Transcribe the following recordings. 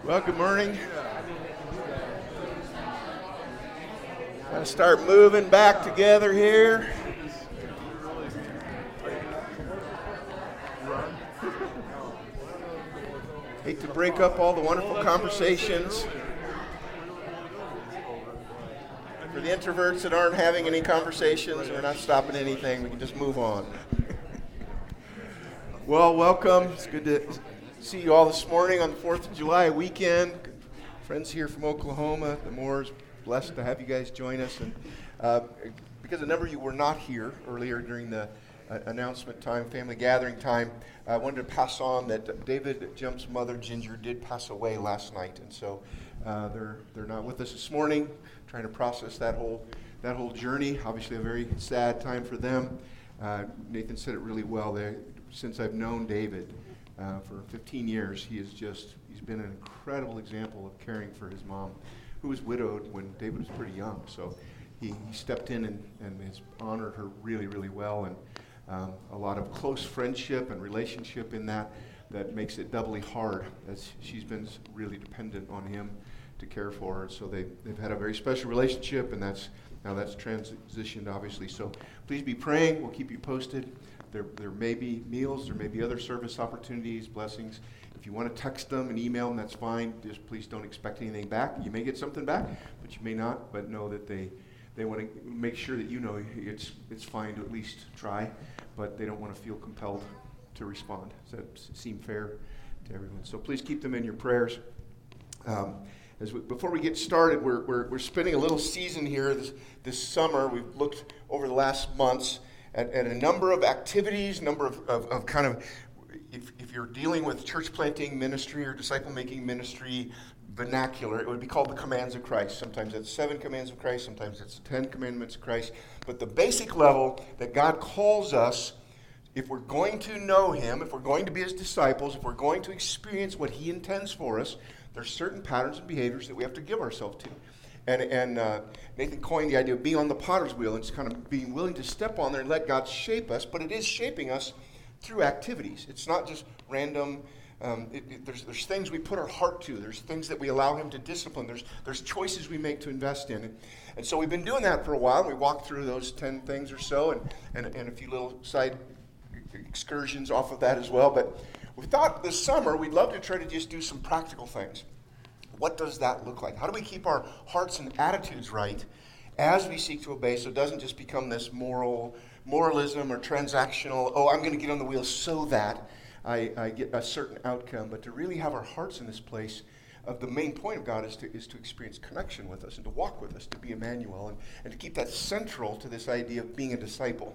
Well, good morning. Gotta start moving back together here. Hate to break up all the wonderful conversations. For the introverts that aren't having any conversations, we're not stopping anything. We can just move on. Well, welcome. It's good to see you all this morning on the 4th of July weekend. Friends here from Oklahoma, the Moores, blessed to have you guys join us. And because a number of you were not here earlier during the announcement time, family gathering time, I wanted to pass on that David Jump's mother, Ginger, did pass away last night. And so they're not with us this morning, trying to process that whole journey. Obviously a very sad time for them. Nathan said it really well. Since I've known David for 15 years, he's been an incredible example of caring for his mom, who was widowed when David was pretty young. So he stepped in and has honored her really, really well, and a lot of close friendship and relationship in that makes it doubly hard, as she's been really dependent on him to care for her. So they've had a very special relationship, and that's transitioned, obviously. So please be praying. We'll keep you posted. There may be meals, there may be other service opportunities, blessings. If you want to text them and email them, that's fine. Just please don't expect anything back. You may get something back, but you may not. But know that they want to make sure that you know it's fine to at least try, but they don't want to feel compelled to respond. Does that seem fair to everyone? So please keep them in your prayers. Before we get started, we're spending a little season here this summer. We've looked over the last months at a number of activities, number of kind of, if you're dealing with church planting ministry or disciple making ministry vernacular, it would be called the commands of Christ. Sometimes it's 7 commands of Christ, sometimes it's 10 commandments of Christ. But the basic level that God calls us, if we're going to know Him, if we're going to be His disciples, if we're going to experience what He intends for us, there's certain patterns and behaviors that we have to give ourselves to. And Nathan coined the idea of being on the potter's wheel, and it's kind of being willing to step on there and let God shape us, but it is shaping us through activities. It's not just random. There's things we put our heart to. There's things that we allow Him to discipline. There's choices we make to invest in. And so we've been doing that for a while. We walked through those 10 things or so, and a few little side excursions off of that as well. But we thought this summer we'd love to try to just do some practical things. What does that look like? How do we keep our hearts and attitudes right as we seek to obey, so it doesn't just become this moralism or transactional, I'm going to get on the wheel so that I get a certain outcome, but to really have our hearts in this place of the main point of God is to experience connection with us and to walk with us, to be Emmanuel, and to keep that central to this idea of being a disciple.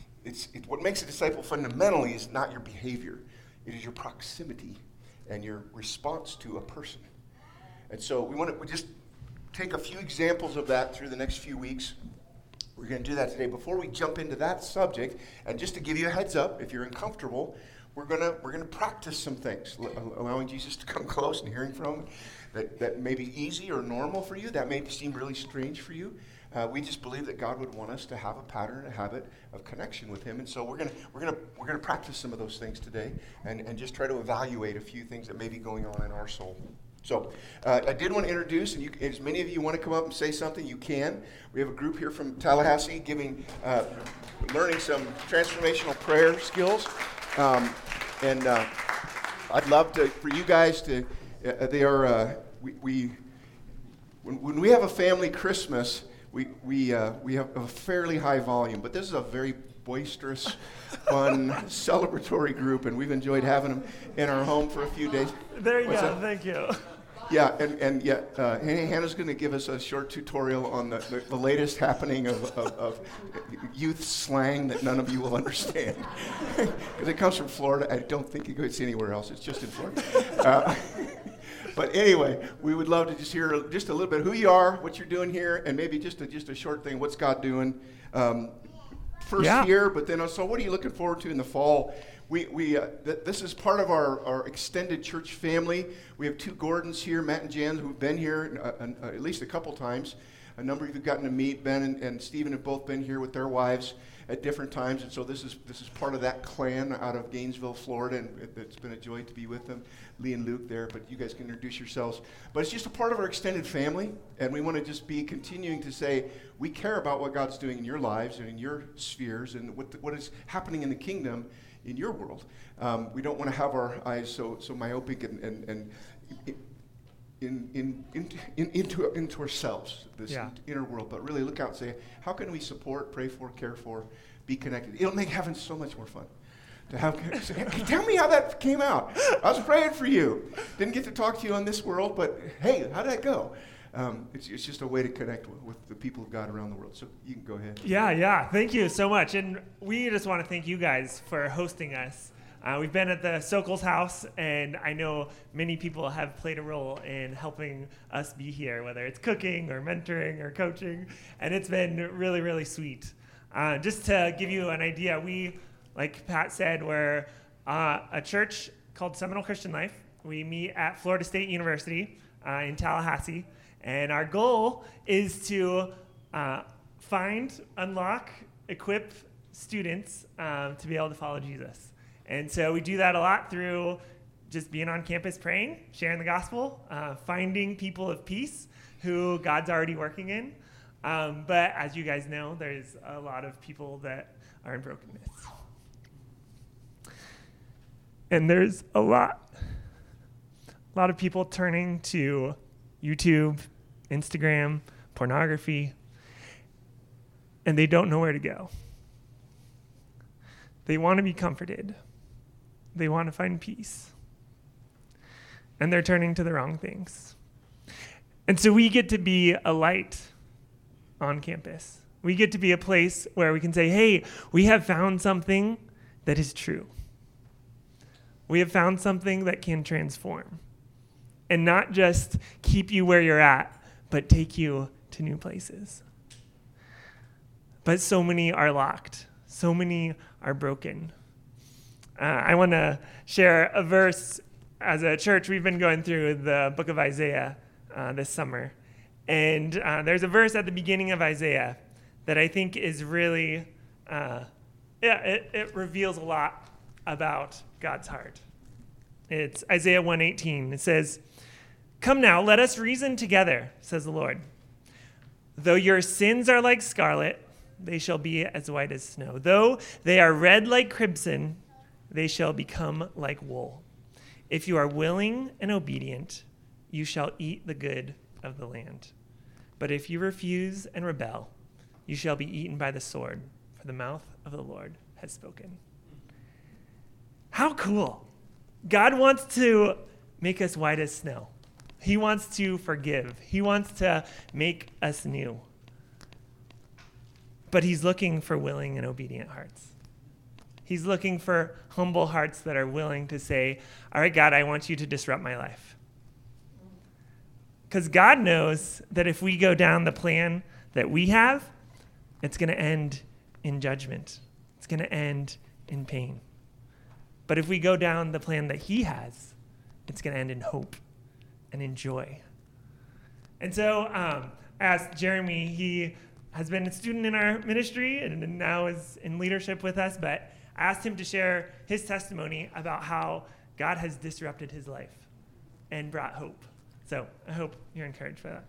What makes a disciple fundamentally is not your behavior. It is your proximity and your response to a person. And so we just take a few examples of that through the next few weeks. We're going to do that today. Before we jump into that subject, and just to give you a heads up, if you're uncomfortable, we're going to practice some things, allowing Jesus to come close and hearing from him. That may be easy or normal for you. That may seem really strange for you. We just believe that God would want us to have a pattern, a habit of connection with Him, and so we're gonna practice some of those things today, and just try to evaluate a few things that may be going on in our soul. So I did want to introduce, and as many of you want to come up and say something, you can. We have a group here from Tallahassee learning some transformational prayer skills, and I'd love for you guys to. When we have a family Christmas, we have a fairly high volume, but this is a very boisterous, fun, celebratory group, and we've enjoyed having them in our home for a few days. There you go. Thank you. Yeah, and Hannah's going to give us a short tutorial on the latest happening of youth slang that none of you will understand. Because it comes from Florida. I don't think it goes anywhere else. It's just in Florida. But anyway, we would love to just hear just a little bit who you are, what you're doing here, and maybe just a short thing. What's God doing? First year, but then also, what are you looking forward to in the fall? This is part of our extended church family. We have 2 Gordons here, Matt and Jan, who've been here at least a couple times. A number of you have gotten to meet. Ben and Stephen have both been here with their wives. at different times, and so this is part of that clan out of Gainesville, Florida, and it's been a joy to be with them, Lee and Luke there, but you guys can introduce yourselves. But it's just a part of our extended family, and we want to just be continuing to say, we care about what God's doing in your lives and in your spheres, and what is happening in the kingdom in your world. We don't want to have our eyes so myopic and into ourselves, this inner world, but really look out and say, how can we support, pray for, care for, be connected? It'll make heaven so much more fun. To have, tell me how that came out. I was praying for you. Didn't get to talk to you on this world, but hey, how did that go? It's just a way to connect with the people of God around the world. So you can go ahead. Yeah. Thank you so much. And we just want to thank you guys for hosting us. We've been at the Sokol's house, and I know many people have played a role in helping us be here, whether it's cooking or mentoring or coaching, and it's been really, really sweet. Just to give you an idea, we, like Pat said, we're a church called Seminole Christian Life. We meet at Florida State University in Tallahassee, and our goal is to find, unlock, equip students to be able to follow Jesus. And so we do that a lot through just being on campus praying, sharing the gospel, finding people of peace who God's already working in. But as you guys know, there's a lot of people that are in brokenness. And there's a lot of people turning to YouTube, Instagram, pornography, and they don't know where to go. They want to be comforted. They want to find peace. And they're turning to the wrong things. And so we get to be a light on campus. We get to be a place where we can say, hey, we have found something that is true. We have found something that can transform. And not just keep you where you're at, but take you to new places. But so many are locked. So many are broken. I want to share a verse. As a church, we've been going through the book of Isaiah this summer. And there's a verse at the beginning of Isaiah that I think is really, it reveals a lot about God's heart. It's Isaiah 1:18. It says, "Come now, let us reason together, says the Lord. Though your sins are like scarlet, they shall be as white as snow. Though they are red like crimson, they shall become like wool. If you are willing and obedient, you shall eat the good of the land. But if you refuse and rebel, you shall be eaten by the sword, for the mouth of the Lord has spoken." How cool. God wants to make us white as snow. He wants to forgive. He wants to make us new. But he's looking for willing and obedient hearts. He's looking for humble hearts that are willing to say, all right, God, I want you to disrupt my life. Because God knows that if we go down the plan that we have, it's going to end in judgment. It's going to end in pain. But if we go down the plan that he has, it's going to end in hope and in joy. And so I asked Jeremy, he has been a student in our ministry and now is in leadership with us, but I asked him to share his testimony about how God has disrupted his life and brought hope. So I hope you're encouraged by that.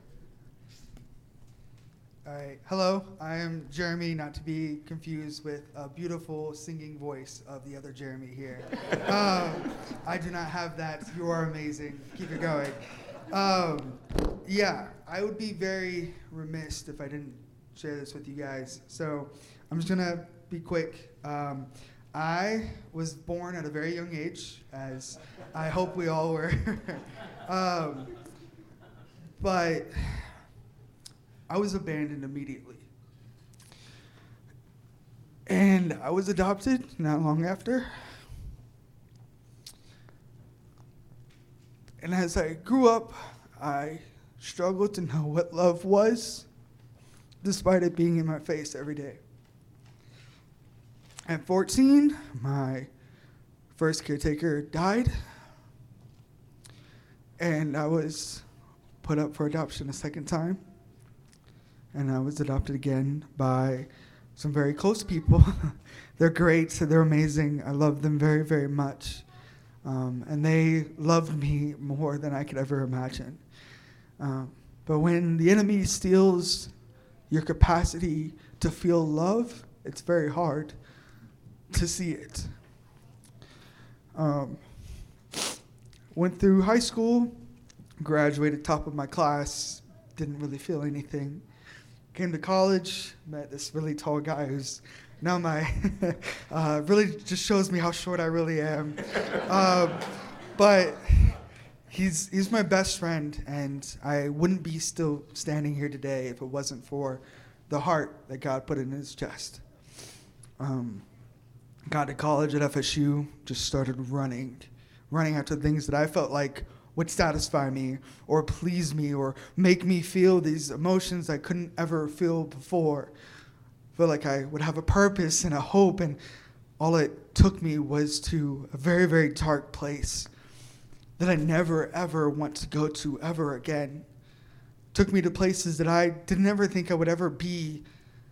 All right. Hello, I am Jeremy, not to be confused with a beautiful singing voice of the other Jeremy here. I do not have that. You are amazing. Keep it going. I would be very remiss if I didn't share this with you guys. So I'm just going to be quick. I was born at a very young age, as I hope we all were. But I was abandoned immediately. And I was adopted not long after. And as I grew up, I struggled to know what love was, despite it being in my face every day. At 14, my first caretaker died, and I was put up for adoption a second time, and I was adopted again by some very close people. They're great. They're amazing. I love them very, very much. And they loved me more than I could ever imagine. But when the enemy steals your capacity to feel love, it's very hard to see it. Went through high school, graduated top of my class, didn't really feel anything. Came to college, met this really tall guy who's now my, really just shows me how short I really am. But he's my best friend, and I wouldn't be still standing here today if it wasn't for the heart that God put in his chest. Got to college at FSU, just started running after things that I felt like would satisfy me or please me or make me feel these emotions I couldn't ever feel before. Feel like I would have a purpose and a hope, and all it took me was to a very, very dark place that I never, ever want to go to ever again. Took me to places that I didn't ever think I would ever be.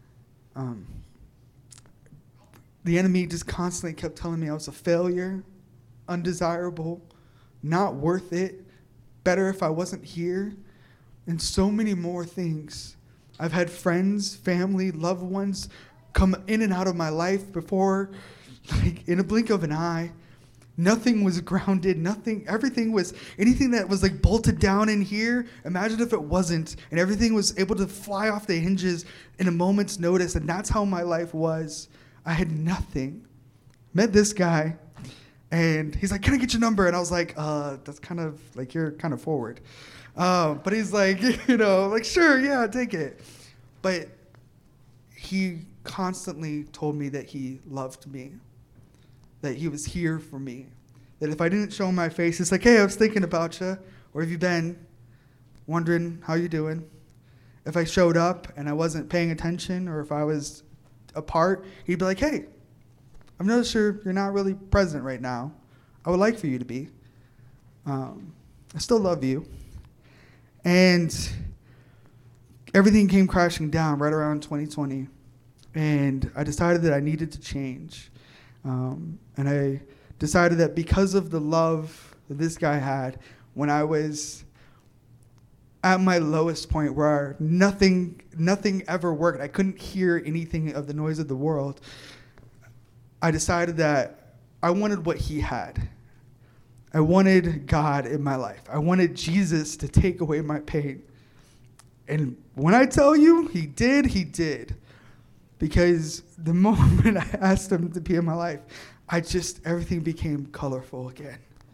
The enemy just constantly kept telling me I was a failure, undesirable, not worth it, better if I wasn't here, and so many more things. I've had friends, family, loved ones come in and out of my life before, like in a blink of an eye. Nothing was grounded, everything was, anything that was like bolted down in here, imagine if it wasn't, and everything was able to fly off the hinges in a moment's notice, and that's how my life was. I had nothing. Met this guy, and he's like, "Can I get your number?" And I was like, that's kind of, like, you're kind of forward. But he's like, like, sure, yeah, take it. But he constantly told me that he loved me, that he was here for me, that if I didn't show him my face, it's like, "Hey, I was thinking about you. Where have you been? Wondering how you doing?" If I showed up and I wasn't paying attention, or if I was apart, he'd be like, "Hey, I'm not sure you're not really present right now. I would like for you to be. I still love you." And everything came crashing down right around 2020. And I decided that I needed to change. And I decided that because of the love that this guy had, when I was at my lowest point where nothing ever worked, I couldn't hear anything of the noise of the world, I decided that I wanted what he had. I wanted God in my life. I wanted Jesus to take away my pain. And when I tell you, he did. Because the moment I asked him to be in my life, everything became colorful again.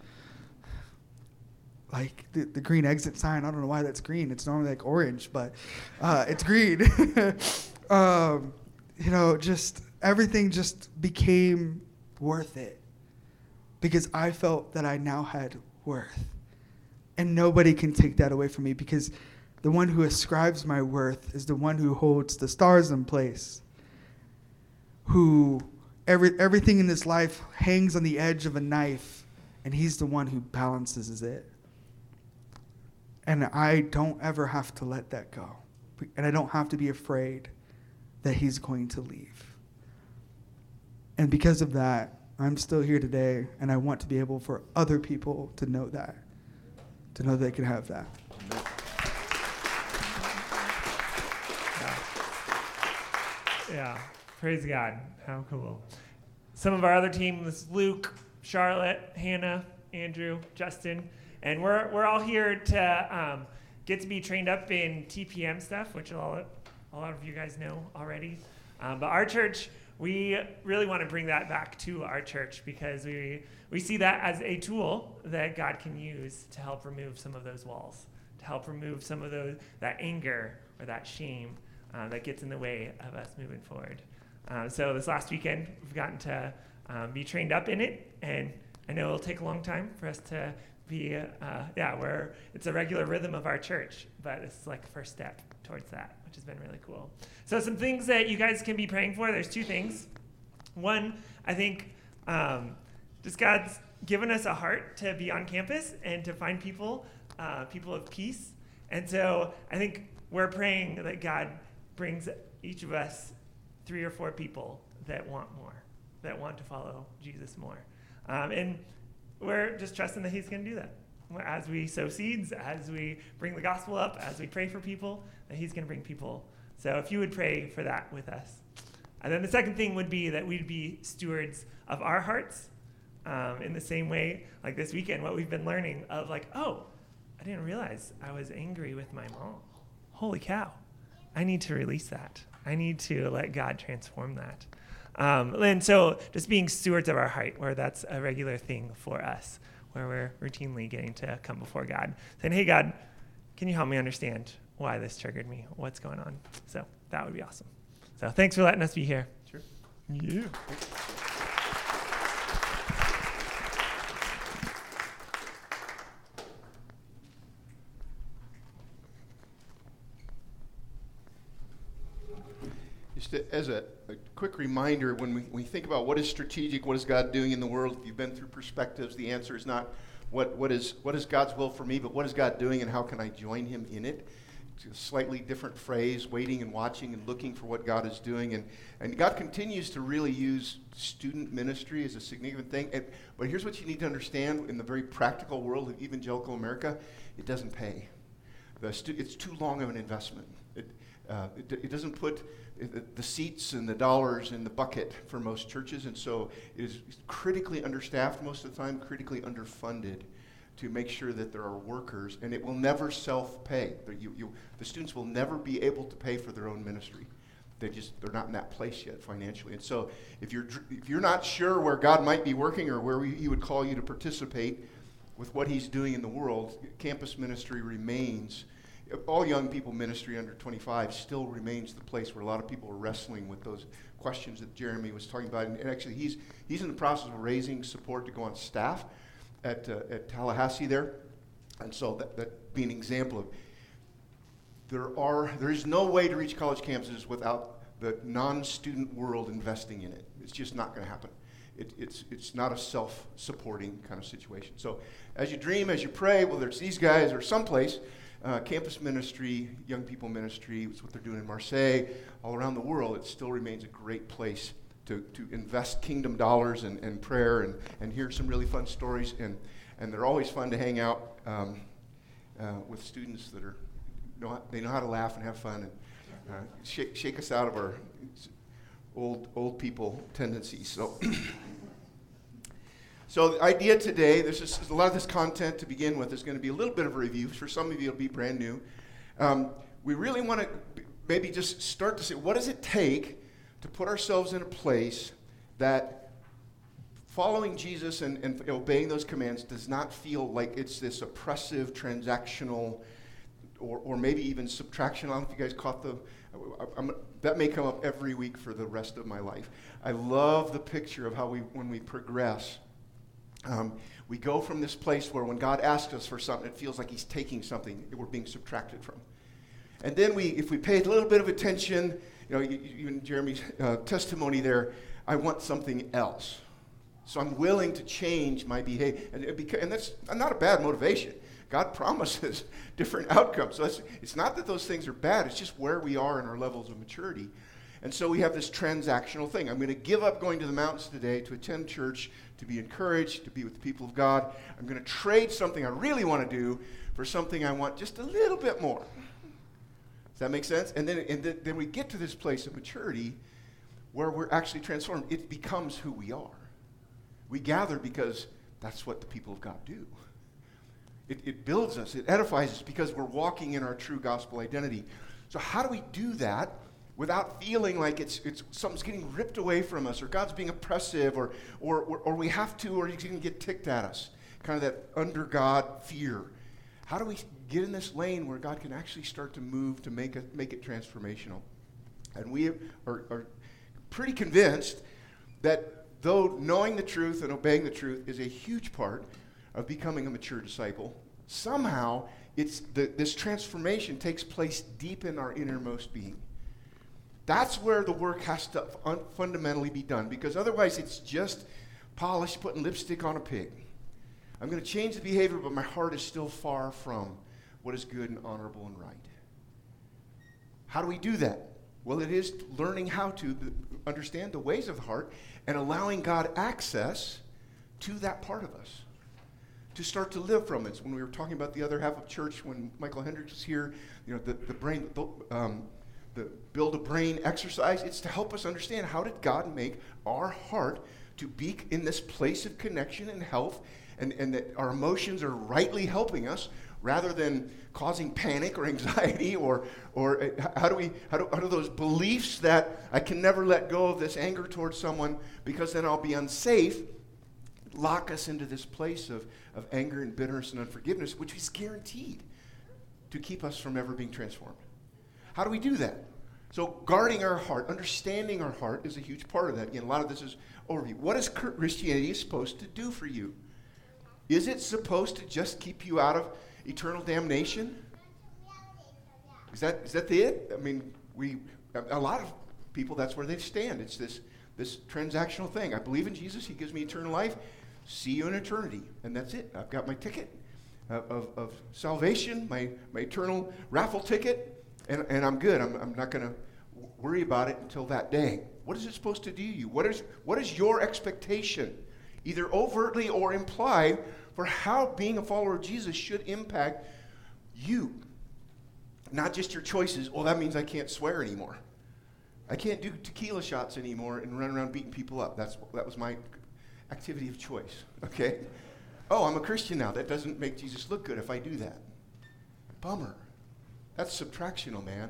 Like the green exit sign, I don't know why that's green. It's normally like orange, but it's green. Just everything just became worth it. Because I felt that I now had worth. And nobody can take that away from me, because the one who ascribes my worth is the one who holds the stars in place, who everything in this life hangs on the edge of a knife, and he's the one who balances it. And I don't ever have to let that go. And I don't have to be afraid that he's going to leave. And because of that, I'm still here today, and I want to be able for other people to know that they can have that. Yeah, praise God. How cool. Some of our other team is Luke, Charlotte, Hannah, Andrew, Justin, and we're all here to get to be trained up in TPM stuff, which a lot of you guys know already. But our church, we really want to bring that back to our church, because we see that as a tool that God can use to help remove some of those walls, to help remove some of that anger or that shame that gets in the way of us moving forward. So this last weekend, we've gotten to be trained up in it, and I know it'll take a long time for us to be, it's a regular rhythm of our church, but it's like a first step towards that, which has been really cool. So some things that you guys can be praying for, there's two things. One, I think just God's given us a heart to be on campus and to find people of peace. And so I think we're praying that God brings each of us 3 or 4 people that want more, that want to follow Jesus more. And we're just trusting that he's going to do that. As we sow seeds, as we bring the gospel up, as we pray for people, that he's going to bring people. So if you would pray for that with us. And then the second thing would be that we'd be stewards of our hearts in the same way, like this weekend, what we've been learning of like, oh, I didn't realize I was angry with my mom. Holy cow. I need to release that. I need to let God transform that. And so just being stewards of our heart, where that's a regular thing for us, where we're routinely getting to come before God, saying, hey, God, can you help me understand why this triggered me? What's going on? So that would be awesome. So thanks for letting us be here. Sure. Yeah. Just as a quick reminder, when we think about what is strategic, what is God doing in the world, if you've been through perspectives, the answer is not what is God's will for me, but what is God doing and how can I join him in it? It's a slightly different phrase, waiting and watching and looking for what God is doing. And God continues to really use student ministry as a significant thing. But here's what you need to understand in the very practical world of evangelical America, it doesn't pay. It's too long of an investment. It doesn't put the seats and the dollars in the bucket for most churches, and so it is critically understaffed most of the time, critically underfunded to make sure that there are workers, and it will never self-pay. The students will never be able to pay for their own ministry. They're not in that place yet financially. And so if you're not sure where God might be working or where he would call you to participate with what he's doing in the world, campus ministry remains. All young people ministry under 25 still remains the place where a lot of people are wrestling with those questions that Jeremy was talking about. And actually, he's in the process of raising support to go on staff at Tallahassee there. And so that being an example of there is no way to reach college campuses without the non-student world investing in it. It's just not going to happen. It's not a self-supporting kind of situation. So as you dream, as you pray, whether it's these guys or someplace, campus ministry, young people ministry, it's what they're doing in Marseille, all around the world, it still remains a great place to invest kingdom dollars and prayer and hear some really fun stories. And they're always fun to hang out with students that they know how to laugh and have fun and shake us out of our old people tendencies. So the idea today, there's a lot of this content to begin with. There's going to be a little bit of a review. For some of you, it'll be brand new. We really want to maybe just start to say, what does it take to put ourselves in a place that following Jesus and obeying those commands does not feel like it's this oppressive, transactional, or maybe even subtractional. I don't know if you guys caught that may come up every week for the rest of my life. I love the picture of how when we progress, we go from this place where when God asks us for something, it feels like he's taking something that we're being subtracted from. And then if we pay a little bit of attention, even Jeremy's testimony there, I want something else. So I'm willing to change my behavior. And that's not a bad motivation. God promises different outcomes. So it's not that those things are bad. It's just where we are in our levels of maturity. And so we have this transactional thing. I'm going to give up going to the mountains today to attend church, to be encouraged, to be with the people of God. I'm going to trade something I really want to do for something I want just a little bit more. Does that make sense? And then we get to this place of maturity where we're actually transformed. It becomes who we are. We gather because that's what the people of God do. It builds us. It edifies us because we're walking in our true gospel identity. So how do we do that without feeling like it's something's getting ripped away from us, or God's being oppressive, or we have to, or he's going to get ticked at us? Kind of that under God fear. How do we get in this lane where God can actually start to move to make it transformational? And we are pretty convinced that though knowing the truth and obeying the truth is a huge part of becoming a mature disciple, somehow this transformation takes place deep in our innermost being. That's where the work has to fundamentally be done, because otherwise it's just polish, putting lipstick on a pig. I'm going to change the behavior, but my heart is still far from what is good and honorable and right. How do we do that? Well, it is learning how to understand the ways of the heart and allowing God access to that part of us, to start to live from it. When we were talking about the other half of church, when Michael Hendricks was here, the brain, the build a brain exercise, it's to help us understand how did God make our heart to be in this place of connection and health, and that our emotions are rightly helping us rather than causing panic or anxiety, or how do those beliefs that I can never let go of this anger towards someone because then I'll be unsafe, lock us into this place of anger and bitterness and unforgiveness, which is guaranteed to keep us from ever being transformed. How do we do that? So guarding our heart, understanding our heart is a huge part of that. Again, a lot of this is overview. What is Christianity supposed to do for you? Is it supposed to just keep you out of eternal damnation? Is that it? I mean, a lot of people, that's where they stand. It's this transactional thing. I believe in Jesus. He gives me eternal life. See you in eternity. And that's it. I've got my ticket of salvation, my eternal raffle ticket, and I'm good. I'm not going to worry about it until that day. What is it supposed to do you? What is your expectation, either overtly or implied, for how being a follower of Jesus should impact you? Not just your choices. Well, that means I can't swear anymore. I can't do tequila shots anymore and run around beating people up. That was my activity of choice, okay? Oh, I'm a Christian now. That doesn't make Jesus look good if I do that. Bummer. That's subtractional, man.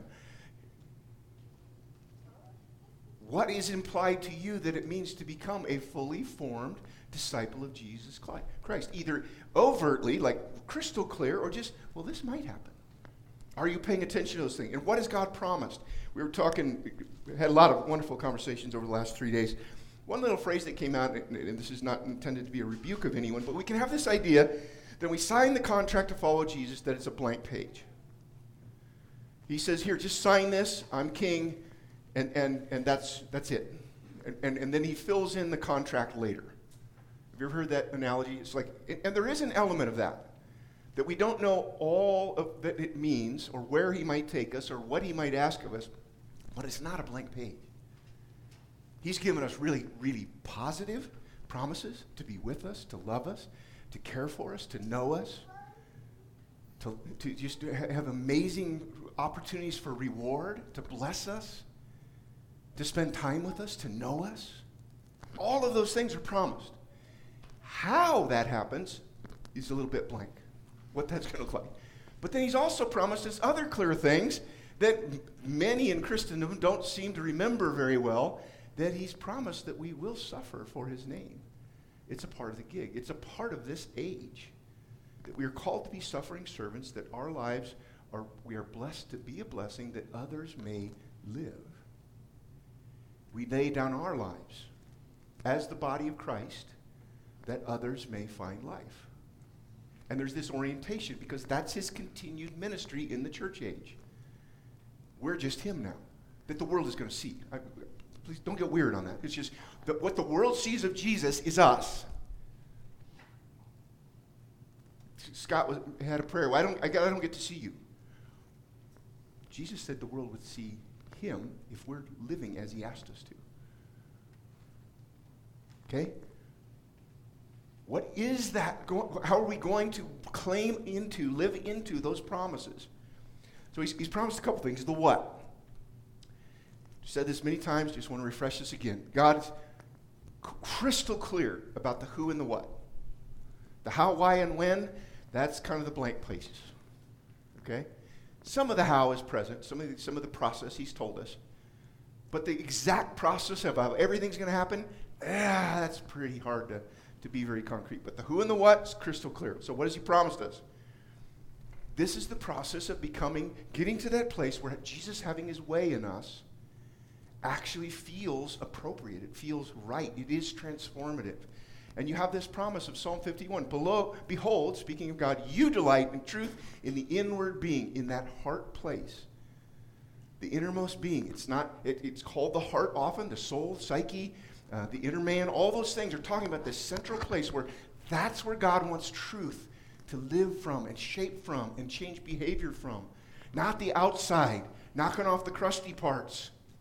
What is implied to you that it means to become a fully formed disciple of Jesus Christ? Either overtly, like crystal clear, or just, well, this might happen. Are you paying attention to those things? And what has God promised? We were talking, had a lot of wonderful conversations over the last 3 days. One little phrase that came out, and this is not intended to be a rebuke of anyone, but we can have this idea that we sign the contract to follow Jesus, that it's a blank page. He says, here, just sign this, I'm king, and that's it. And then he fills in the contract later. Have you ever heard that analogy? It's like, and there is an element of that we don't know all of that it means, or where he might take us, or what he might ask of us, but it's not a blank page. He's given us really, really positive promises to be with us, to love us, to care for us, to know us, to just have amazing opportunities for reward, to bless us, to spend time with us, to know us. All of those things are promised. How that happens is a little bit blank, what that's going to look like. But then he's also promised us other clear things that many in Christendom don't seem to remember very well, that he's promised that we will suffer for his name. It's a part of the gig. It's a part of this age, that we are called to be suffering servants, that our lives we are blessed to be a blessing that others may live. We lay down our lives as the body of Christ that others may find life. And there's this orientation, because that's his continued ministry in the church age. We're just him now, that the world is going to see. Please don't get weird on that. It's just that what the world sees of Jesus is us. Scott had a prayer. Well, I don't get to see you. Jesus said the world would see him if we're living as he asked us to. Okay? What is that? How are we going to live into those promises? So he's promised a couple things. The what? I've said this many times, just want to refresh this again. God's crystal clear about the who and the what. The how, why, and when, that's kind of the blank places. Okay? Some of the how is present, some of the process he's told us. But the exact process of how everything's going to happen, that's pretty hard to be very concrete. But the who and the what is crystal clear. So what has he promised us? This is the process of getting to that place where Jesus having his way in us actually feels appropriate. It feels right. It is transformative. And you have this promise of Psalm 51. Behold, speaking of God, you delight in truth in the inward being, in that heart place. The innermost being. It's called the heart often, the soul, psyche, the inner man. All those things are talking about this central place where that's where God wants truth to live from and shape from and change behavior from. Not the outside, knocking off the crusty parts.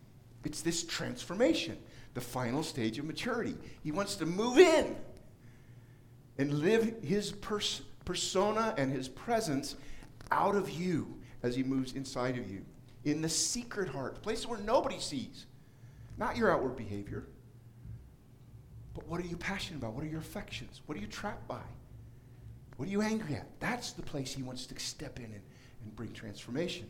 It's this transformation, the final stage of maturity. He wants to move in and live his persona and his presence out of you as he moves inside of you. In the secret heart, places where nobody sees. Not your outward behavior. But what are you passionate about? What are your affections? What are you trapped by? What are you angry at? That's the place he wants to step in and bring transformation.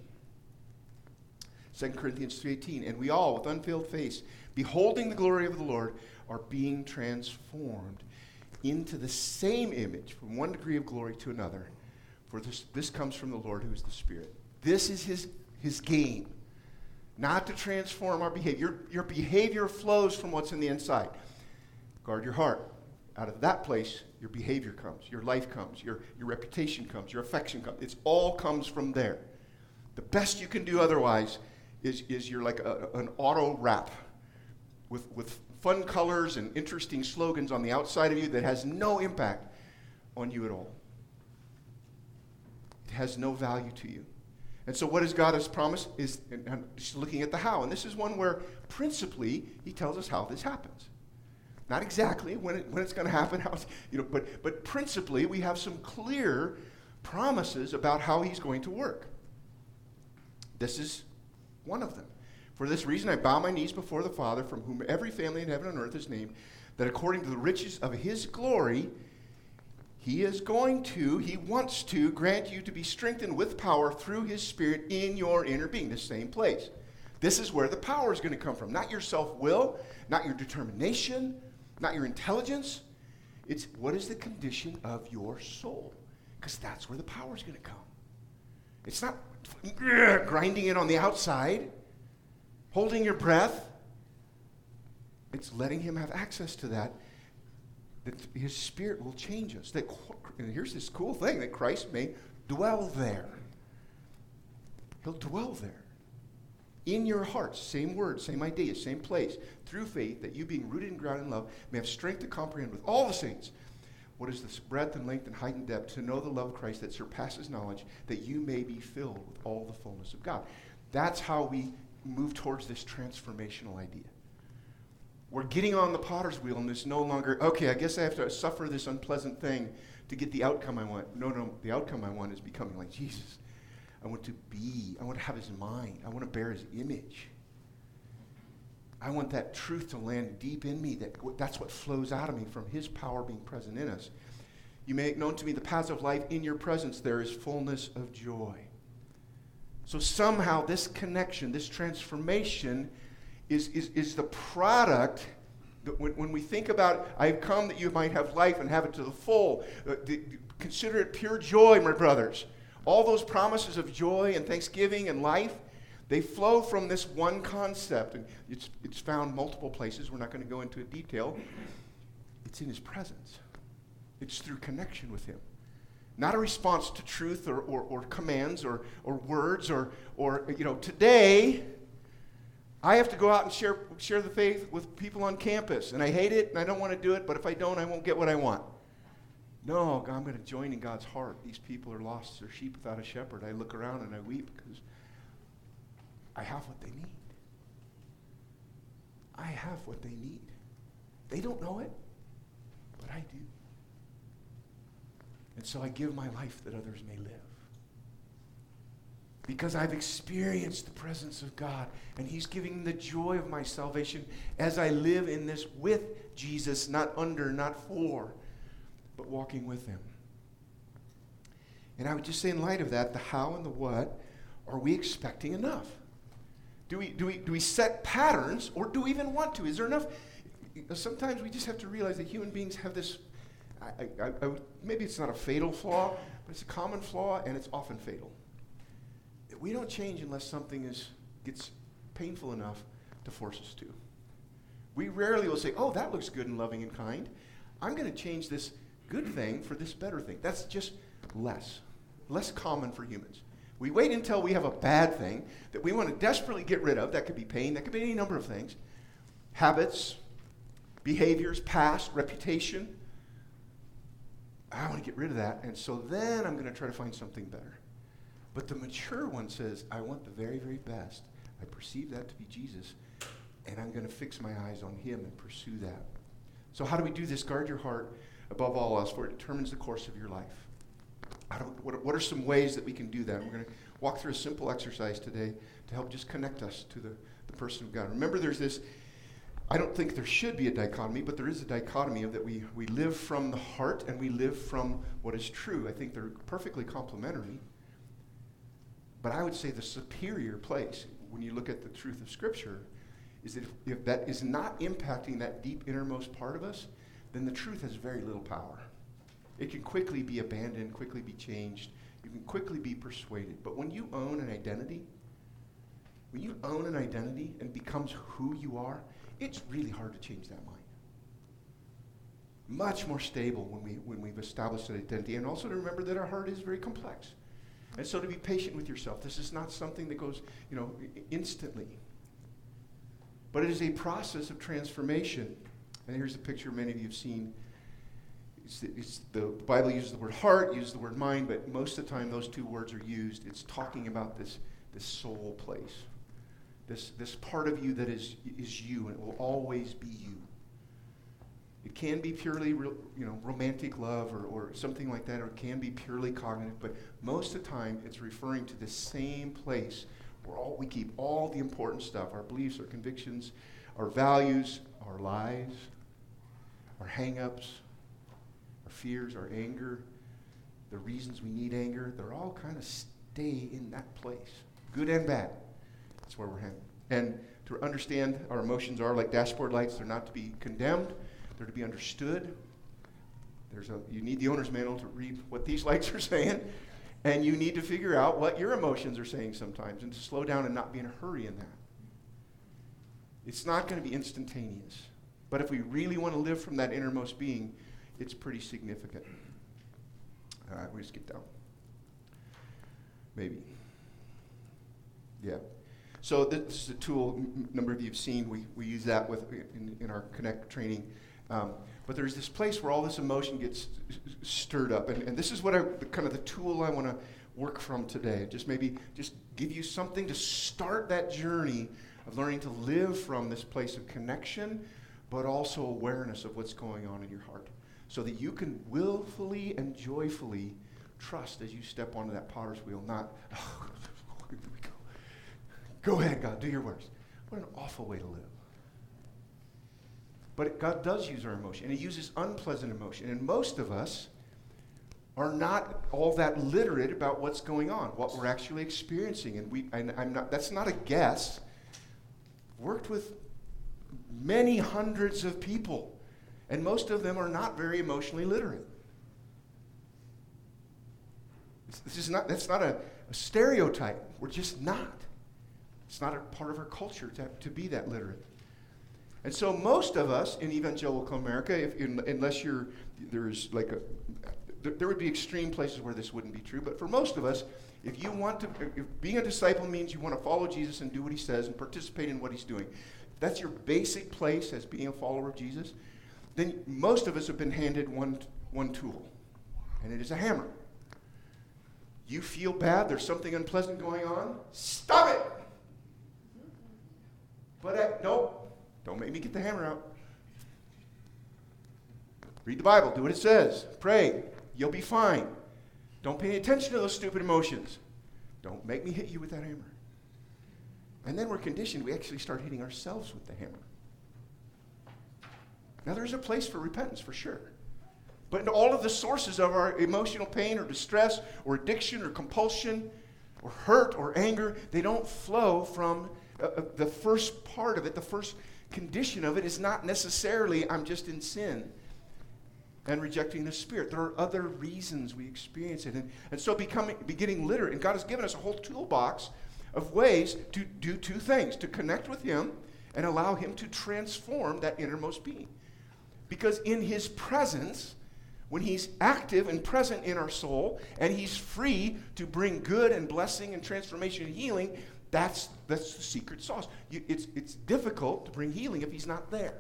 2 Corinthians 3:18, and we all, with unveiled face, beholding the glory of the Lord, are being transformed into the same image, from one degree of glory to another. For this comes from the Lord, who is the Spirit. This is his game, not to transform our behavior. Your behavior flows from what's in the inside. Guard your heart. Out of that place, your behavior comes, your life comes, your reputation comes, your affection comes. It all comes from there. The best you can do otherwise is you're like an auto wrap with fun colors and interesting slogans on the outside of you that has no impact on you at all. It has no value to you. And so what does God has promised is, and just looking at the how, and this is one where principally he tells us how this happens. Not exactly when it's going to happen, but principally we have some clear promises about how he's going to work. This is one of them. For this reason I bow my knees before the Father, from whom every family in heaven and earth is named, that according to the riches of his glory, he wants to grant you to be strengthened with power through his Spirit in your inner being, the same place. This is where the power is going to come from. Not your self-will, not your determination, not your intelligence. It's what is the condition of your soul? Because that's where the power is going to come. It's not grinding it on the outside, holding your breath. It's letting him have access to that his Spirit will change us. And here's this cool thing, that Christ may dwell there. He'll dwell there. In your hearts, same word, same idea, same place, through faith, that you being rooted and grounded in love may have strength to comprehend with all the saints what is the breadth and length and height and depth, to know the love of Christ that surpasses knowledge, that you may be filled with all the fullness of God. That's how we move towards this transformational idea. We're getting on the potter's wheel, and it's no longer, okay, I guess I have to suffer this unpleasant thing to get the outcome I want. No, the outcome I want is becoming like Jesus. I want to have his mind. I want to bear his image. I want that truth to land deep in me. That's what flows out of me from his power being present in us. You make known to me the paths of life. In your presence there is fullness of joy. So somehow this connection, this transformation is the product. When we think about, I've come that you might have life and have it to the full. Consider it pure joy, my brothers. All those promises of joy and thanksgiving and life, they flow from this one concept. And it's found multiple places. We're not going to go into detail. It's in his presence. It's through connection with him. Not a response to truth or commands or words or today I have to go out and share the faith with people on campus. And I hate it and I don't want to do it, but if I don't, I won't get what I want. No, I'm going to join in God's heart. These people are lost. They're sheep without a shepherd. I look around and I weep because I have what they need. I have what they need. They don't know it, but I do. And so I give my life that others may live. Because I've experienced the presence of God, and he's giving the joy of my salvation as I live in this with Jesus, not under, not for, but walking with him. And I would just say, in light of that, the how and the what, are we expecting enough? Do we set patterns, or do we even want to? Is there enough? Sometimes we just have to realize that human beings have this, maybe it's not a fatal flaw, but it's a common flaw, and it's often fatal. We don't change unless something gets painful enough to force us to. We rarely will say, oh, that looks good and loving and kind. I'm going to change this good thing for this better thing. That's just less common for humans. We wait until we have a bad thing that we want to desperately get rid of. That could be pain. That could be any number of things. Habits, behaviors, past, reputation. I want to get rid of that. And so then I'm going to try to find something better. But the mature one says, I want the very, very best. I perceive that to be Jesus. and I'm going to fix my eyes on him and pursue that. So how do we do this? Guard your heart above all else, for it determines the course of your life. What are some ways that we can do that? We're going to walk through a simple exercise today to help just connect us to the person of God. Remember, there's this, I don't think there should be a dichotomy, but there is a dichotomy of that we live from the heart and we live from what is true. I think they're perfectly complementary. But I would say the superior place, when you look at the truth of Scripture, is that if that is not impacting that deep innermost part of us, then the truth has very little power. It can quickly be abandoned, quickly be changed. You can quickly be persuaded. But when you own an identity, and becomes who you are, it's really hard to change that mind. Much more stable when we've established an identity. And also to remember that our heart is very complex. And so to be patient with yourself. This is not something that goes, instantly. But it is a process of transformation. And here's a picture many of you have seen. The Bible uses the word heart, uses the word mind, but most of the time those two words are used. It's talking about this soul place. This part of you that is you, and it will always be you. It can be purely romantic love or something like that, or it can be purely cognitive, but most of the time it's referring to the same place where we keep all the important stuff, our beliefs, our convictions, our values, our lies, our hang-ups, our fears, our anger, the reasons we need anger. They're all kind of stay in that place, good and bad. That's where we're heading. And to understand our emotions are like dashboard lights. They're not to be condemned. They're to be understood. You need the owner's manual to read what these lights are saying. And you need to figure out what your emotions are saying sometimes and to slow down and not be in a hurry in that. It's not going to be instantaneous. But if we really want to live from that innermost being, it's pretty significant. All right, we'll just get down. Maybe. Yeah. So this is a tool a number of you have seen. We use that in our Connect training. But there's this place where all this emotion gets stirred up. And this is what the tool I want to work from today. Just give you something to start that journey of learning to live from this place of connection, but also awareness of what's going on in your heart. So that you can willfully and joyfully trust as you step onto that potter's wheel, not, oh, here we go. Go ahead, God, do your worst. What an awful way to live. But God does use our emotion, and he uses unpleasant emotion. And most of us are not all that literate about what's going on, what we're actually experiencing. And that's not a guess. Worked with many hundreds of people, and most of them are not very emotionally literate. That's not a stereotype. We're just not. It's not a part of our culture to be that literate. And so most of us in evangelical America, there would be extreme places where this wouldn't be true, but for most of us, if being a disciple means you want to follow Jesus and do what he says and participate in what he's doing, that's your basic place as being a follower of Jesus, then most of us have been handed one tool, and it is a hammer. You feel bad, there's something unpleasant going on, stop it! But nope. Don't make me get the hammer out. Read the Bible. Do what it says. Pray. You'll be fine. Don't pay attention to those stupid emotions. Don't make me hit you with that hammer. And then we're conditioned. We actually start hitting ourselves with the hammer. Now, there's a place for repentance, for sure. But in all of the sources of our emotional pain or distress or addiction or compulsion or hurt or anger, they don't flow from the first part of it. The first condition of it is not necessarily I'm just in sin and rejecting the Spirit. There are other reasons we experience it. And so getting literate, and God has given us a whole toolbox of ways to do two things: to connect with him and allow him to transform that innermost being. Because in his presence, when he's active and present in our soul, and he's free to bring good and blessing and transformation and healing, that's the secret sauce. It's difficult to bring healing if he's not there.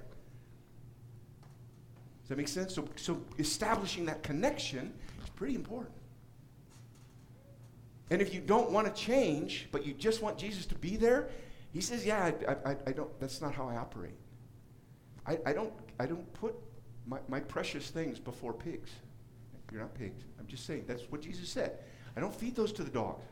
Does that make sense? So establishing that connection is pretty important. And if you don't want to change, but you just want Jesus to be there, He says, yeah, I don't, that's not how I operate. I don't put my precious things before pigs. You're not pigs. I'm just saying, that's what Jesus said. I don't feed those to the dogs.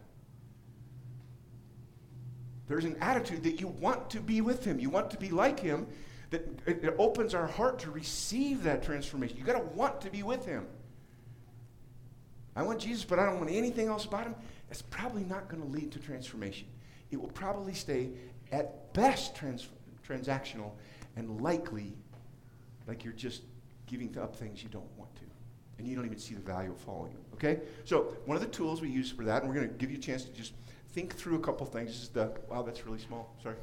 There's an attitude that you want to be with him. You want to be like him. That it opens our heart to receive that transformation. You got to want to be with him. I want Jesus, but I don't want anything else about him. That's probably not going to lead to transformation. It will probably stay, at best, transactional, and likely like you're just giving up things you don't want to. And you don't even see the value of following him. Okay? So one of the tools we use for that, and we're going to give you a chance to just think through a couple things. This is wow, that's really small. Sorry.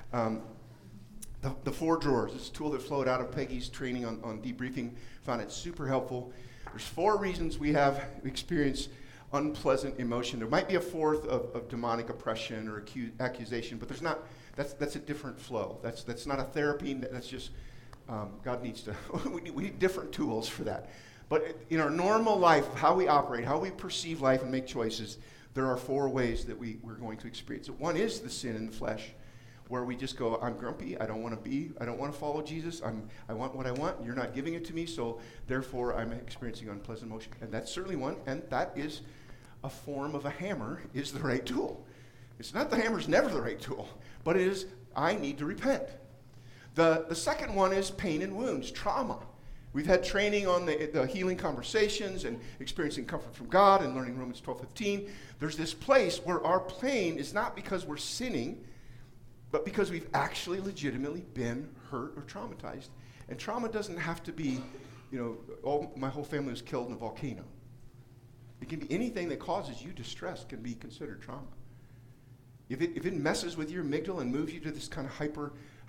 The 4 drawers. This is a tool that flowed out of Peggy's training on debriefing. Found it super helpful. There's 4 reasons we experience unpleasant emotion. There might be a 4th of demonic oppression or accusation, but there's not. That's a different flow. That's not a therapy. That's just God needs to. we need different tools for that. But in our normal life, how we operate, how we perceive life and make choices, there are 4 ways that we're going to experience it. One is the sin in the flesh, where we just go, I'm grumpy, I don't want to follow Jesus, I want what I want, you're not giving it to me, so therefore I'm experiencing unpleasant emotion. And that's certainly one, and that is a form of a hammer, is the right tool. It's not the hammer's never the right tool, but it is, I need to repent. The second one is pain and wounds, trauma. We've had training on the healing conversations and experiencing comfort from God and learning Romans 12:15. There's this place where our pain is not because we're sinning, but because we've actually legitimately been hurt or traumatized. And trauma doesn't have to be, my whole family was killed in a volcano. It can be anything that causes you distress can be considered trauma. If it messes with your amygdala and moves you to this kind of hyper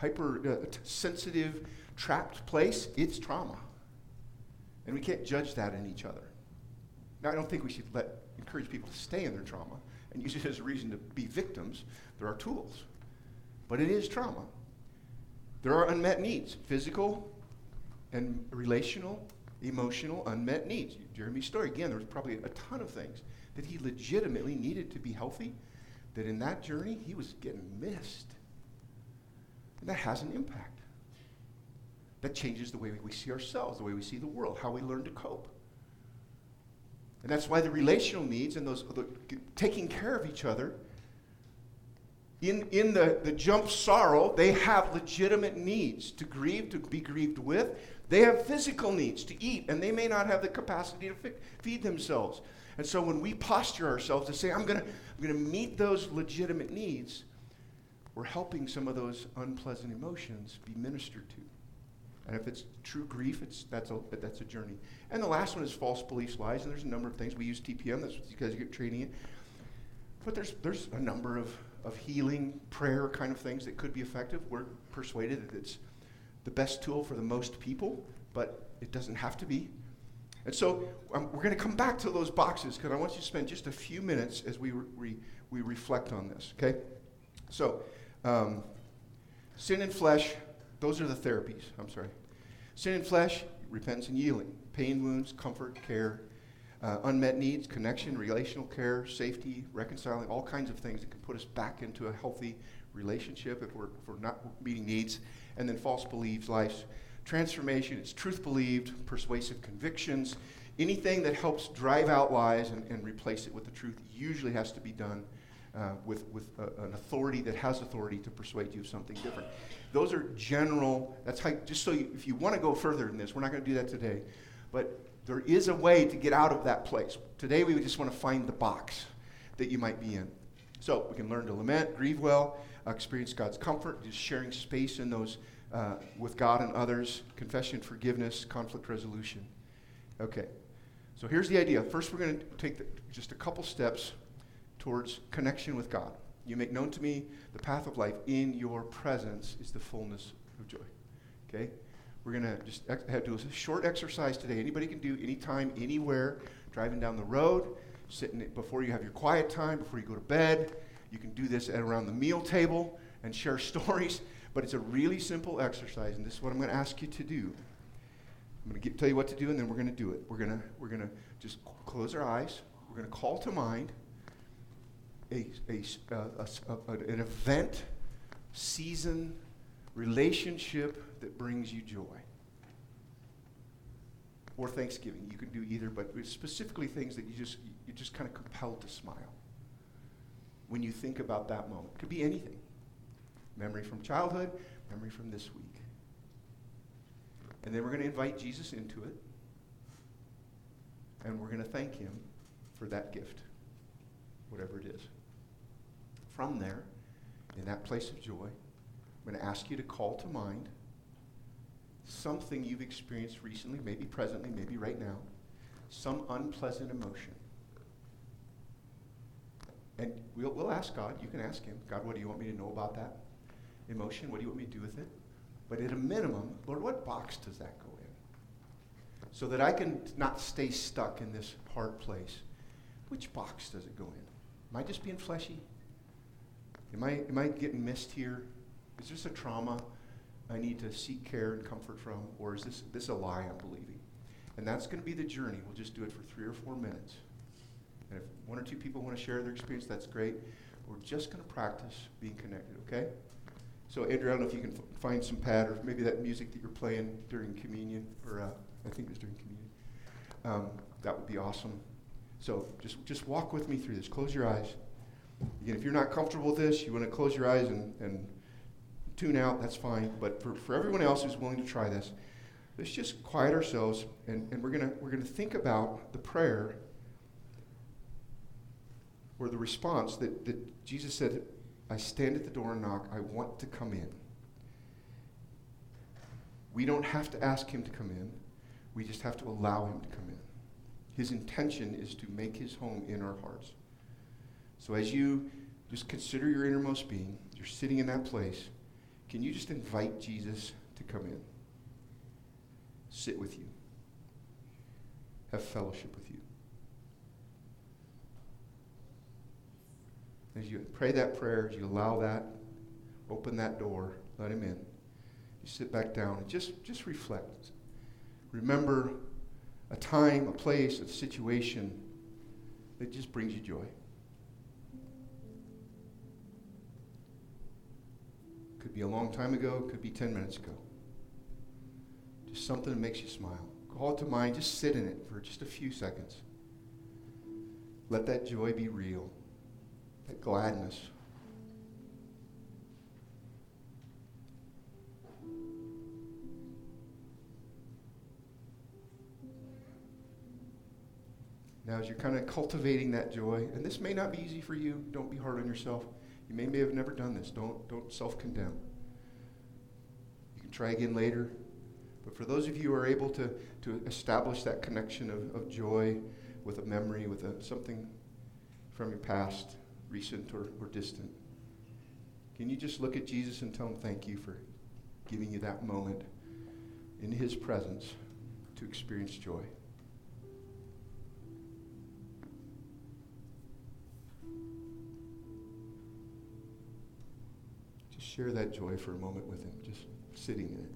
sensitive, trapped place, it's trauma. And we can't judge that in each other. Now, I don't think we should encourage people to stay in their trauma and use it as a reason to be victims. There are tools. But it is trauma. There are unmet needs, physical and relational, emotional, unmet needs. Jeremy's story, again, there was probably a ton of things that he legitimately needed to be healthy, that in that journey, he was getting missed. And that has an impact. That changes the way we see ourselves, the way we see the world, how we learn to cope. And that's why the relational needs and the taking care of each other, in the jump sorrow, they have legitimate needs to grieve, to be grieved with. They have physical needs to eat, and they may not have the capacity to feed themselves. And so when we posture ourselves to say, I'm going to meet those legitimate needs, we're helping some of those unpleasant emotions be ministered to. And if it's true grief, that's a journey. And the last one is false beliefs, lies, and there's a number of things. We use TPM, that's what you guys get training in. But there's a number of healing, prayer kind of things that could be effective. We're persuaded that it's the best tool for the most people, but it doesn't have to be. And so we're going to come back to those boxes because I want you to spend just a few minutes as we reflect on this, okay? So, sin and flesh, those are the therapies. Sin and flesh, repentance and yielding. Pain, wounds, comfort, care. Unmet needs, connection, relational care, safety, reconciling, all kinds of things that can put us back into a healthy relationship if we're not meeting needs. And then false beliefs, lies. Transformation, it's truth believed, persuasive convictions. Anything that helps drive out lies and replace it with the truth usually has to be done with an authority that has authority to persuade you of something different. Those are general, that's how, just so if you want to go further than this, we're not going to do that today, but there is a way to get out of that place. Today we just want to find the box that you might be in. So we can learn to lament, grieve well, experience God's comfort, just sharing space in those with God and others, confession, forgiveness, conflict resolution. Okay, so here's the idea. First we're going to take just a couple steps towards connection with God. You make known to me the path of life. In your presence is the fullness of joy. Okay? We're going to just do a short exercise today. Anybody can do anytime, anywhere, driving down the road, sitting before you have your quiet time, before you go to bed. You can do this at around the meal table and share stories. But it's a really simple exercise, and this is what I'm going to ask you to do. I'm going to tell you what to do, and then we're going to do it. We're going to just close our eyes. We're going to call to mind an event season, relationship that brings you joy. Or Thanksgiving. You can do either, but it's specifically things that you're just kind of compelled to smile when you think about that moment. It could be anything. Memory from childhood, memory from this week. And then we're going to invite Jesus into it. And we're going to thank him for that gift, whatever it is. From there, in that place of joy, I'm going to ask you to call to mind something you've experienced recently, maybe presently, maybe right now, some unpleasant emotion. And we'll ask God. You can ask him, God, what do you want me to know about that emotion? What do you want me to do with it? But at a minimum, Lord, what box does that go in? So that I can not stay stuck in this hard place. Which box does it go in? Am I just being fleshy? Am I getting missed here? Is this a trauma I need to seek care and comfort from? Or is this a lie I'm believing? And that's going to be the journey. We'll just do it for 3 or 4 minutes. And if 1 or 2 people want to share their experience, that's great. We're just going to practice being connected, okay? So, Andrew, I don't know if you can find some pad or maybe that music that you're playing during communion, or I think it was during communion. That would be awesome. So just walk with me through this. Close your eyes. Again, if you're not comfortable with this, you want to close your eyes and tune out, that's fine. But for everyone else who's willing to try this, let's just quiet ourselves, and we're gonna think about the prayer or the response that Jesus said, I stand at the door and knock, I want to come in. We don't have to ask him to come in. We just have to allow him to come in. His intention is to make his home in our hearts. So as you just consider your innermost being, you're sitting in that place, can you just invite Jesus to come in? Sit with you. Have fellowship with you. As you pray that prayer, as you allow that, open that door, let him in. You sit back down and just reflect. Remember a time, a place, a situation that just brings you joy. Could be a long time ago, could be 10 minutes ago. Just something that makes you smile. Call it to mind, just sit in it for just a few seconds. Let that joy be real, that gladness. Now, as you're kind of cultivating that joy, and this may not be easy for you, don't be hard on yourself. You may have never done this. Don't self-condemn. You can try again later. But for those of you who are able to establish that connection of joy with a memory, with something from your past, recent or distant, can you just look at Jesus and tell him thank you for giving you that moment in his presence to experience joy? Just share that joy for a moment with him, just sitting in it.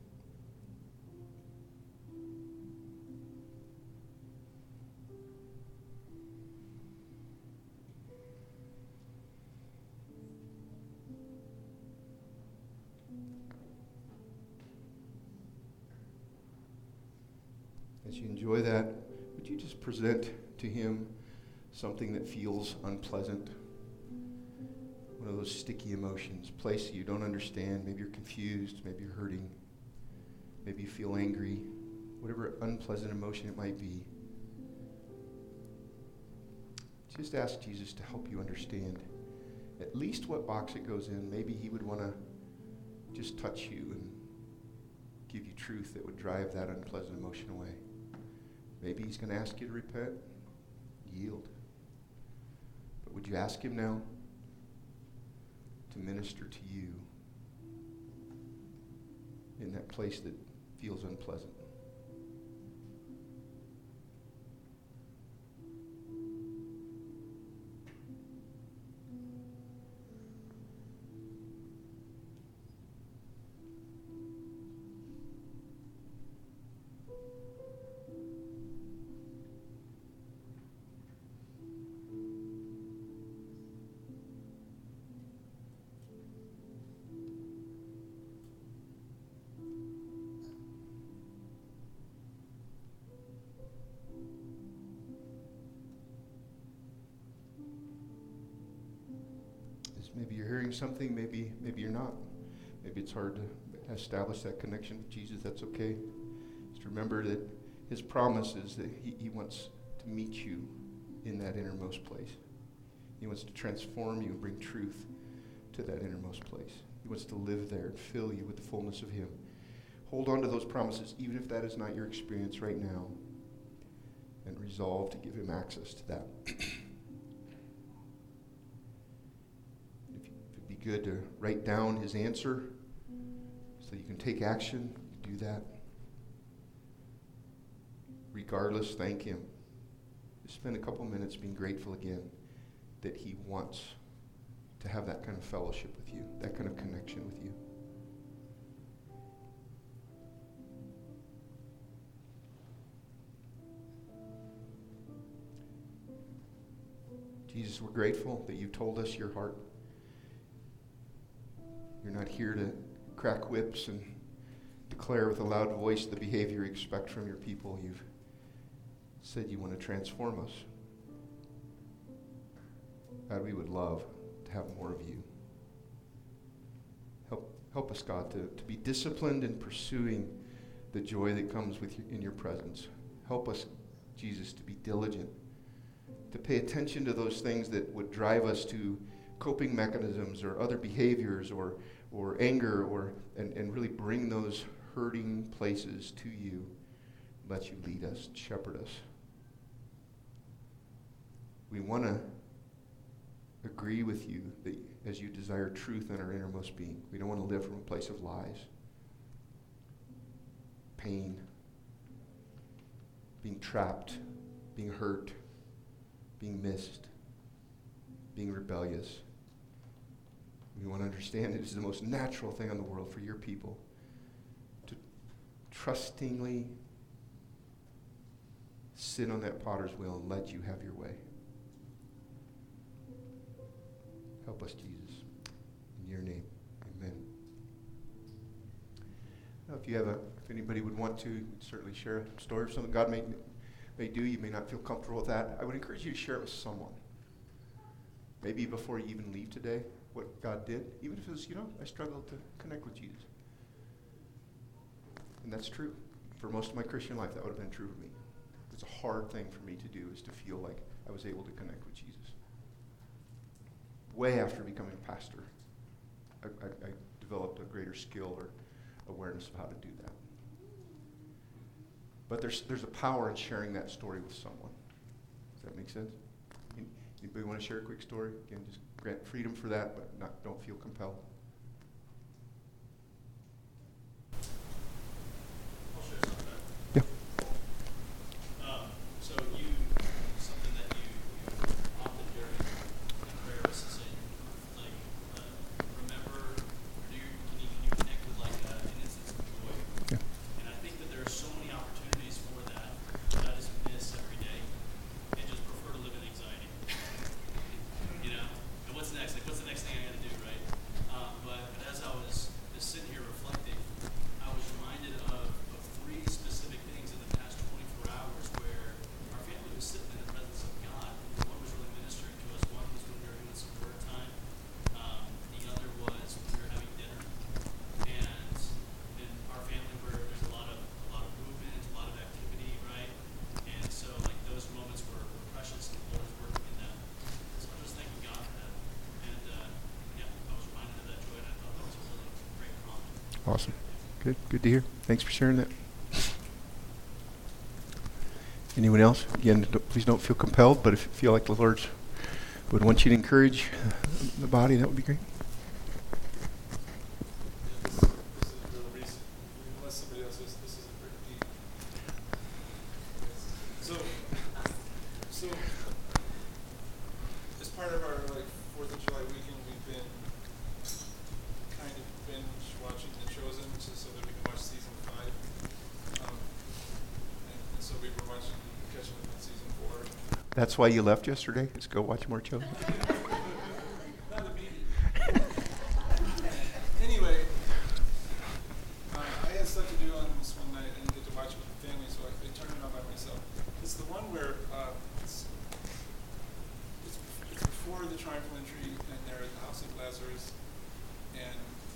As you enjoy that, would you just present to him something that feels unpleasant? One of those sticky emotions, place that you don't understand. Maybe you're confused, maybe you're hurting, maybe you feel angry, whatever unpleasant emotion it might be. Just ask Jesus to help you understand at least what box it goes in. Maybe he would want to just touch you and give you truth that would drive that unpleasant emotion away. Maybe he's going to ask you to repent, yield. But would you ask him now to minister to you in that place that feels unpleasant? Maybe you're hearing something, maybe you're not. Maybe it's hard to establish that connection with Jesus. That's okay. Just remember that his promise is that he wants to meet you in that innermost place. He wants to transform you and bring truth to that innermost place. He wants to live there and fill you with the fullness of him. Hold on to those promises, even if that is not your experience right now, and resolve to give him access to that. It'd be good to write down his answer so you can take action. Do that. Regardless, thank him. Just spend a couple minutes being grateful again that he wants to have that kind of fellowship with you, that kind of connection with you. Jesus, we're grateful that you told us your heart. You're not here to crack whips and declare with a loud voice the behavior you expect from your people. You've said you want to transform us. God, we would love to have more of you. Help us, God, to be disciplined in pursuing the joy that comes with you in your presence. Help us, Jesus, to be diligent, to pay attention to those things that would drive us to coping mechanisms or other behaviors or anger and really bring those hurting places to you. Let you lead us, shepherd us. We want to agree with you that as you desire truth in our innermost being. We don't want to live from a place of lies, pain, being trapped, being hurt, being missed, being rebellious. We want to understand it is the most natural thing in the world for your people to trustingly sit on that potter's wheel and let you have your way. Help us, Jesus. In your name, amen. Now, if anybody would want to, certainly share a story of something God may do. You may not feel comfortable with that. I would encourage you to share it with someone. Maybe before you even leave today, what God did. Even if it was, I struggled to connect with Jesus. And that's true. For most of my Christian life, that would have been true for me. It's a hard thing for me to do, is to feel like I was able to connect with Jesus. Way after becoming a pastor, I developed a greater skill or awareness of how to do that. But there's a power in sharing that story with someone. Does that make sense? Anybody want to share a quick story? Again, just grant freedom for that, but don't feel compelled. I'll share something. Yeah. So something that you often during prayer was to say, remember, can you connect with an instance of joy? Yeah. And I think that there are so many opportunities for that I just miss every day and just prefer to live in anxiety. And what's next? What's the next thing I got to do, right? But as I was just sitting here reflecting, I was reminded of three specific things in the past 24 hours where our family was sitting in the presence of God. One was really ministering to us. One was when we were doing some word time. The other was when we were having dinner. And in our family, where there's a lot of movement, a lot of activity, right? And so those moments were precious, and the Lord is working in that. So I'm just thanking God for that. And I was reminded of that joy, and I thought that was a really great prompt. Awesome. Good to hear. Thanks for sharing that. Anyone else? Again, please don't feel compelled, but if you feel like the Lord would want you to encourage the body, that would be great. This is real recent. Unless somebody else says this isn't very deep. So as part of our 4th of July weekend, we've been kind of binge watching The Chosen so that we can watch season 5. And so we were catching up on season 4. That's why you left yesterday? Is go watch more Chosen? Not immediately. Anyway, I had stuff to do on this one night. I didn't get to watch it with the family, so I turned it on by myself. It's the one where it's before the triumphal entry, and they're at the house house of Lazarus, and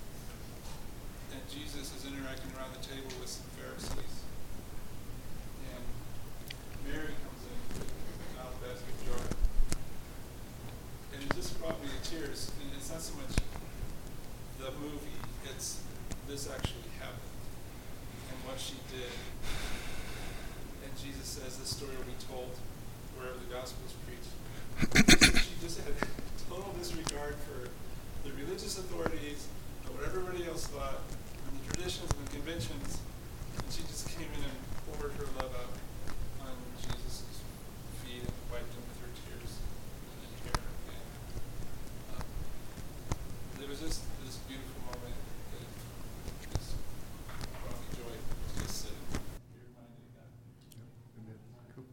Jesus is interacting around the table with some Pharisees. And Mary comes in with an alabaster jar. And it just brought me to tears. And it's not so much the movie, it's this actually happened and what she did. And Jesus says this story will be told wherever the gospel is preached. She just had total disregard for the religious authorities, or what everybody else thought, and the traditions and the conventions, and she just came in and poured her love out on Jesus' feet and wiped them with her tears and hair. And there was just this beautiful moment that just brought me joy. Just sitting here reminding that. Amen. Cool.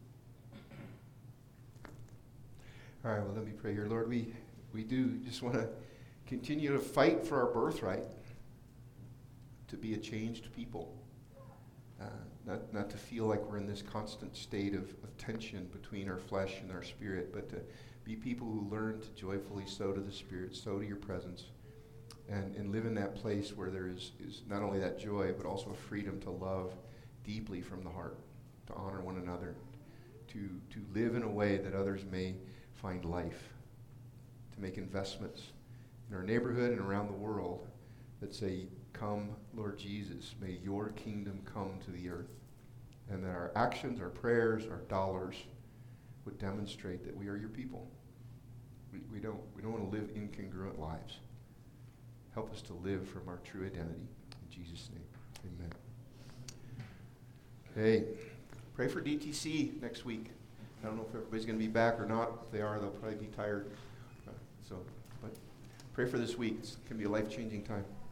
All right, well, let me pray here. Lord, we do just want to continue to fight for our birthright, to be a changed people, not to feel like we're in this constant state of tension between our flesh and our spirit, but to be people who learn to joyfully sow to the Spirit, sow to your presence, and live in that place where there is not only that joy, but also a freedom to love deeply from the heart, to honor one another, to live in a way that others may find life, to make investments in our neighborhood and around the world that say, come, Lord Jesus, may your kingdom come to the earth. And that our actions, our prayers, our dollars would demonstrate that we are your people. We don't want to live incongruent lives. Help us to live from our true identity. In Jesus' name, amen. Okay, pray for DTC next week. I don't know if everybody's going to be back or not. If they are, they'll probably be tired. But pray for this week. It's going to be a life-changing time.